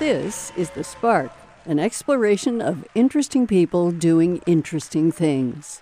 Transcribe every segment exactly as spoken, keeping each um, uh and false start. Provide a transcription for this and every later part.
This is The Spark, an exploration of interesting people doing interesting things.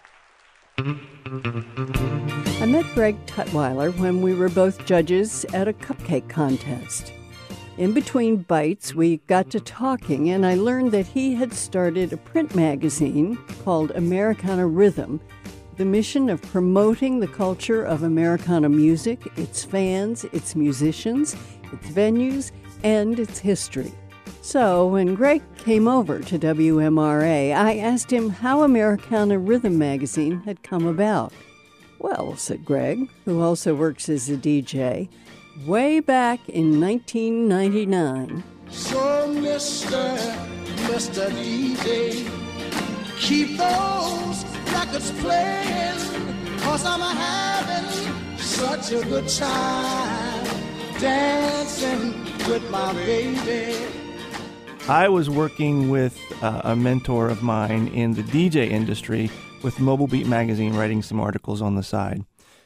I met Greg Tutwiler when we were both judges at a cupcake contest. In between bites, we got to talking, and I learned that he had started a print magazine called Americana Rhythm, the mission of promoting the culture of Americana music, its fans, its musicians, its venues, and its history. So when Greg came over to W M R A, I asked him how Americana Rhythm magazine had come about. Well, said Greg, who also works as a D J, way back in nineteen ninety-nine. So, Mister, Mister D J, keep those records playing, 'cause I'm having such a good time dancing with my baby. I was working with uh, a mentor of mine in the D J industry with Mobile Beat magazine, writing some articles on the side.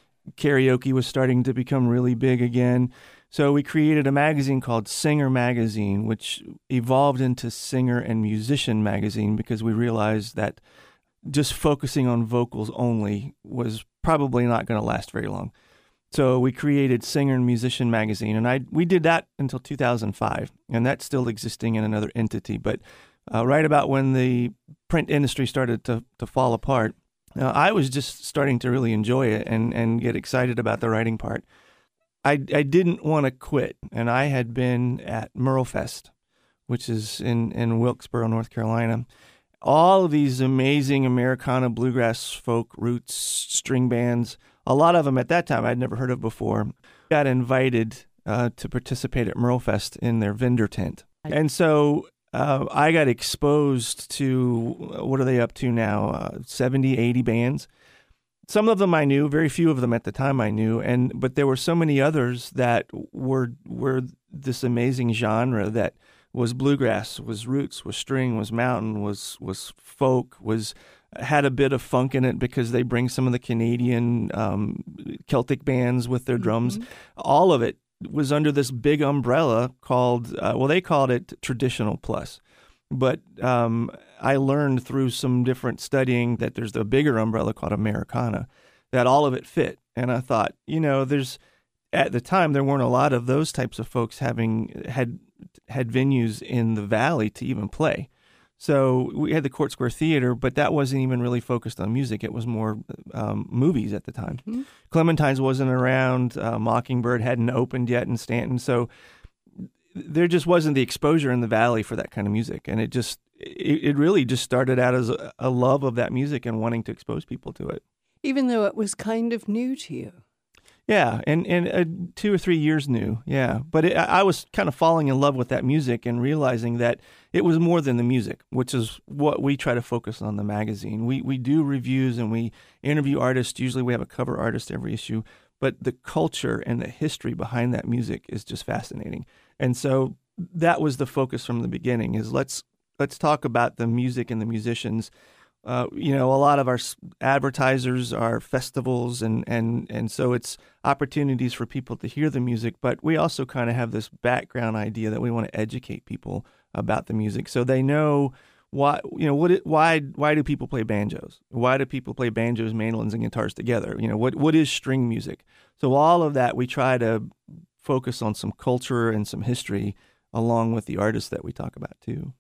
Karaoke was starting to become really big again, so we created a magazine called Singer Magazine, which evolved into Singer and Musician Magazine because we realized that just focusing on vocals only was probably not going to last very long. So we created Singer and Musician Magazine, and I we did that until two thousand five, and that's still existing in another entity. But uh, right about when the print industry started to, to fall apart, uh, I was just starting to really enjoy it and, and get excited about the writing part. I, I didn't want to quit, and I had been at Merlefest, which is in, in Wilkesboro, North Carolina. All of these amazing Americana bluegrass, folk, roots, string bands, a lot of them at that time I'd never heard of before, got invited uh, to participate at Merlefest in their vendor tent. And so uh, I got exposed to, uh, what are they up to now, uh, seventy, eighty bands. Some of them I knew, very few of them at the time I knew, and but there were so many others that were were this amazing genre that was bluegrass, was roots, was string, was mountain, was was folk, was had a bit of funk in it because they bring some of the Canadian um, Celtic bands with their drums. Mm-hmm. All of it was under this big umbrella called, uh, well, they called it Traditional Plus. But um, I learned through some different studying that there's a bigger umbrella called Americana, that all of it fit. And I thought, you know, there's, at the time, there weren't a lot of those types of folks having, had, had venues in the Valley to even play. So we had the Court Square Theater, but that wasn't even really focused on music. It was more um, movies at the time. Mm-hmm. Clementine's wasn't around. Uh, Mockingbird hadn't opened yet in Stanton. So there just wasn't the exposure in the Valley for that kind of music. And it just, it, it really just started out as a, a love of that music and wanting to expose people to it. Even though it was kind of new to you. Yeah, and, and uh, two or three years new, yeah. But it, I was kind of falling in love with that music and realizing that it was more than the music, which is what we try to focus on in the magazine. We we do reviews and we interview artists. Usually we have a cover artist every issue. But the culture and the history behind that music is just fascinating. And so that was the focus from the beginning, is let's let's talk about the music and the musicians. Uh, you know, a lot of our advertisers are festivals, and, and, and so it's opportunities for people to hear the music. But we also kind of have this background idea that we want to educate people about the music, so they know why. You know, what? It, why? Why do people play banjos? Why do people play banjos, mandolins, and guitars together? You know, what? What is string music? So all of that, we try to focus on some culture and some history, along with the artists that we talk about too.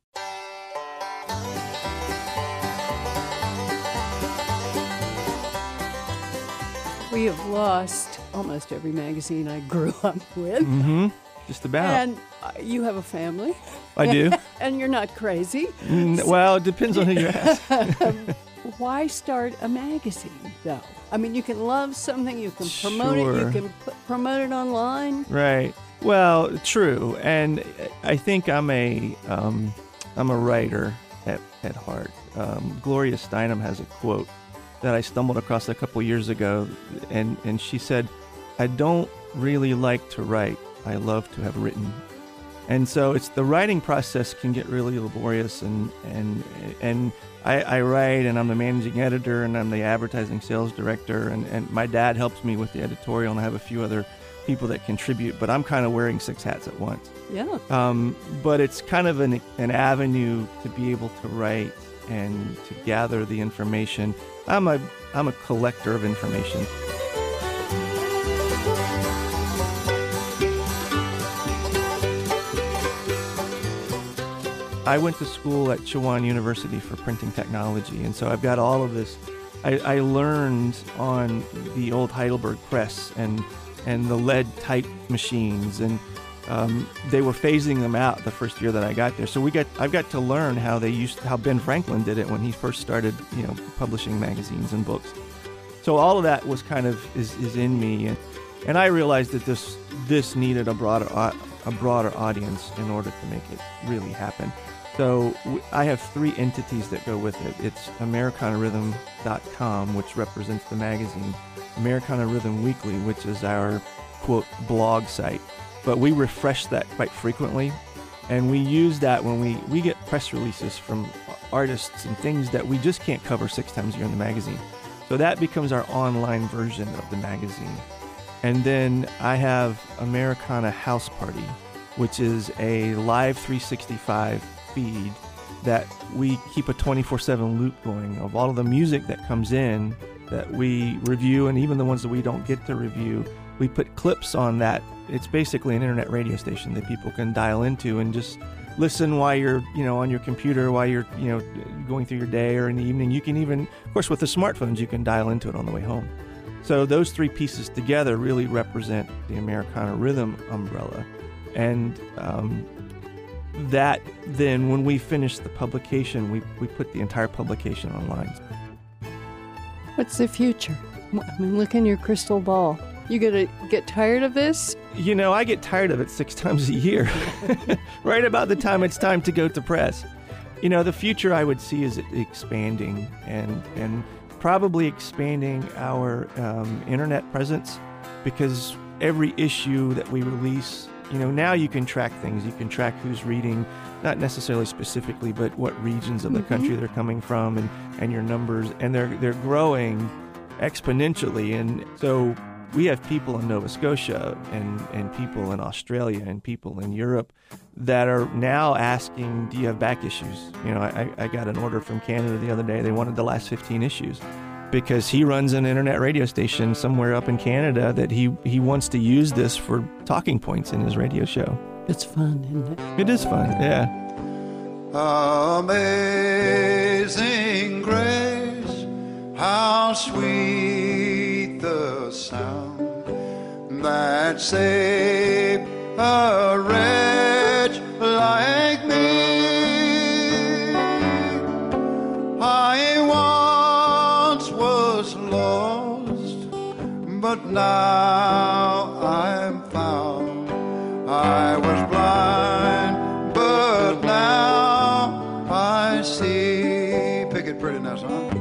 We have lost almost every magazine I grew up with. Mm-hmm. Just about. And uh, you have a family. I do. And you're not crazy. Mm, well, it depends on who you ask. Why start a magazine, though? I mean, you can love something, you can promote Sure. it, you can p- promote it online. Right. Well, true. And I think I'm a um, I'm a writer at, at heart. Um, Gloria Steinem has a quote that I stumbled across a couple years ago, and, and she said, "I don't really like to write. I love to have written." And so it's the writing process can get really laborious, and and and I, I write, and I'm the managing editor, and I'm the advertising sales director, and, and my dad helps me with the editorial, and I have a few other people that contribute, but I'm kind of wearing six hats at once. Yeah. Um, but it's kind of an, an avenue to be able to write and to gather the information. I'm a I'm a collector of information. I went to school at Chowan University for printing technology, and so I've got all of this. I, I learned on the old Heidelberg press and and the lead type machines, and um, they were phasing them out the first year that I got there. So we got I've got to learn how they used how Ben Franklin did it when he first started, you know, publishing magazines and books. So all of that was kind of is, is in me, and and I realized that this this needed a broader a broader audience in order to make it really happen. So I have three entities that go with it. It's Americana Rhythm dot com, which represents the magazine, Americana Rhythm Weekly, which is our, quote, blog site. But we refresh that quite frequently, and we use that when we, we get press releases from artists and things that we just can't cover six times a year in the magazine. So that becomes our online version of the magazine. And then I have Americana House Party, which is a live three sixty-five feed that we keep a twenty-four seven loop going of all of the music that comes in that we review, and even the ones that we don't get to review. We put clips on that. It's basically an internet radio station that people can dial into and just listen while you're, you know, on your computer, while you're, you know, going through your day or in the evening. You can even, of course, with the smartphones, you can dial into it on the way home. So those three pieces together really represent the Americana Rhythm umbrella. And um, that then, when we finish the publication, we, we put the entire publication online. What's the future? I mean, look in your crystal ball. You gonna get tired of this? You know, I get tired of it six times a year. Right about the time it's time to go to press. You know, the future I would see is it expanding and and probably expanding our um, internet presence, because every issue that we release, you know, now you can track things. You can track who's reading, not necessarily specifically, but what regions of the mm-hmm. country they're coming from, and, and your numbers, and they're they're growing exponentially. And so we have people in Nova Scotia and, and people in Australia and people in Europe that are now asking, do you have back issues? You know, I, I got an order from Canada the other day. They wanted the last fifteen issues because he runs an internet radio station somewhere up in Canada that he, he wants to use this for talking points in his radio show. It's fun, isn't it? It is fun, yeah. Amazing grace, how sweet the sound that saved a wretch like me. I once was lost, but now I'm found. I was blind, but now I see. Pick it pretty now, son.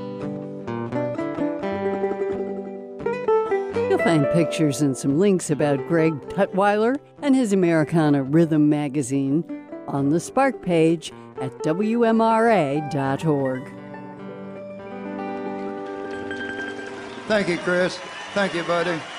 You'll find pictures and some links about Greg Tutwiler and his Americana Rhythm magazine on the Spark page at W M R A dot org. Thank you, Chris. Thank you, buddy.